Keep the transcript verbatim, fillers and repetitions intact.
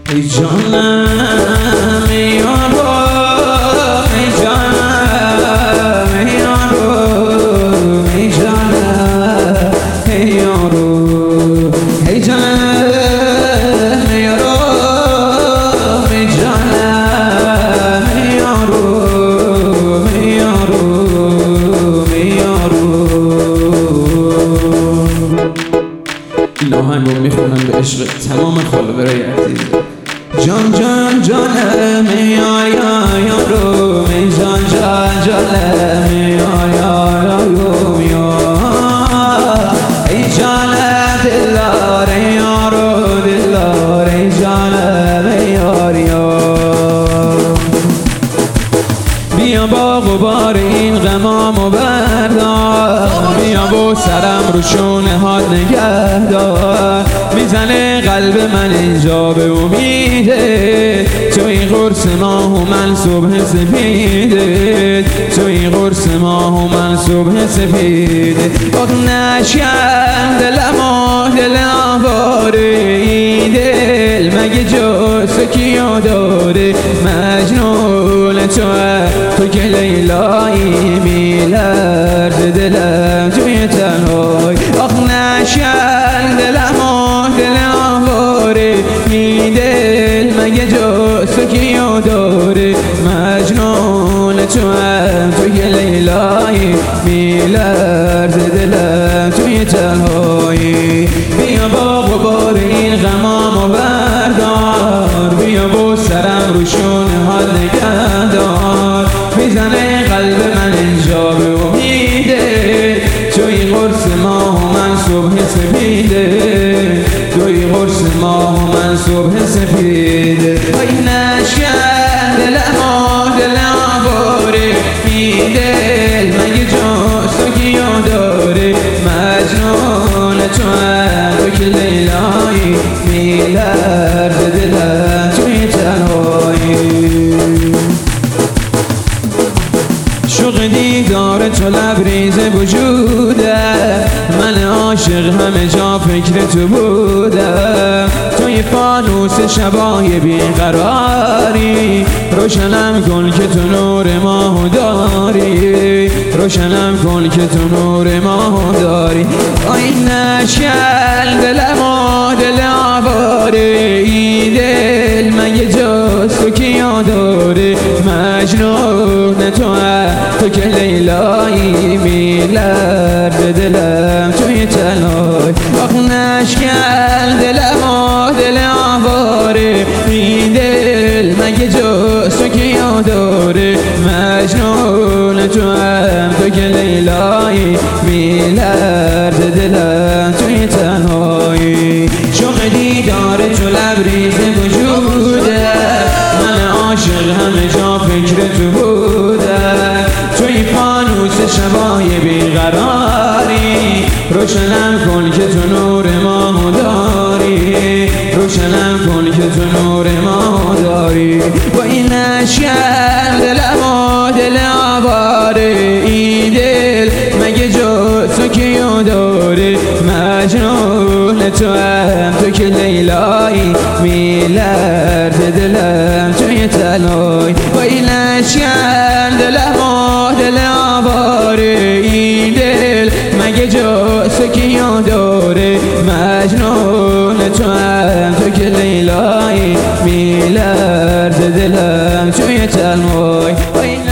ای جانم ای یارو ای جانم ای یارو ای جانم ای یارو ای جانم ای یارو ای جانم ای یارو ای یارو ای یارو. این آهنگو میخونم به عشق تمام فالوورای عزیز. جان جان جانم ای یا یا یارو ای جان جان جانم ای یا یا یا ای جانم دلدار ای یارو دلدار ای جانم ای یار یار. بیا با غبار این غمامو بردار، بیا با سرم رو شونه هات نگهدار. میزنه قلب من اینجا به امیده، توی قرص ماه و من صبح سپیده، توی قرص ماه و من صبح سپیده. آخ نشکن دلم و دل آواره، این دل مگه جز کیو داره؟ مجنون توه تو که لیلایی، میلرزه دلم توی تنهایی. آخ نشکن دلم و دل آواره، این دل مگه جز تو کیو داره؟ مجنون توام تو که لیلایی، میلرزه دلم توی تنهایی. بیا با غبار این غمامو بردار، بیا با سرم رو شونه حال نگهدار. میزنه قلب من اینجا به امیده، توی قرص ماه و من صبح سپیده، توی قرص ماه و من صبح سپیده. وای نشکن دلم و دل آواره، این دل مگه جز تو کیو داره؟ مجنون توام تو که لیلایی، میلرزه دلم توی تنهایی. شوق دیدار تو لبریز وجوده، من عاشق همه جا فکر تو بودم. توی فانوس شبای بیقراری، روشنم کن که تو نور ماهو داری، روشنم کن که تو نور ماهو داری. آی نشکن دلم و دل آواره، این دل مگه جز تو کیو داره؟ مجنون توام تو که لیلایی، میلرزه دلم توی تنهایی. آخ نشکن دلم و دل آواره، این دل مگه جز تو کیو داره؟ مجنون توام تو که لیلایی، میلرزه دلم توی تنهایی. شوق دیدار تو لبریز وجوده، من عاشق همه جا فکر تو بودم. توی فانوس شبای بیقراری، روشنم کن که تو نور ماهو داری، روشنم کن که تو نور ماهو داری. و این نشکن دلم و دل آواره، این دل مگه جز تو کیو داره؟ مجنون توام تو که لیلایی، میلرزه دلم توی تنهایی. و این نشکن دلم و دل آواره، این دل مگه جز تو کیو داره؟ مجنون توام تو که لیلایی، میلرزه دلم توی تنهایی.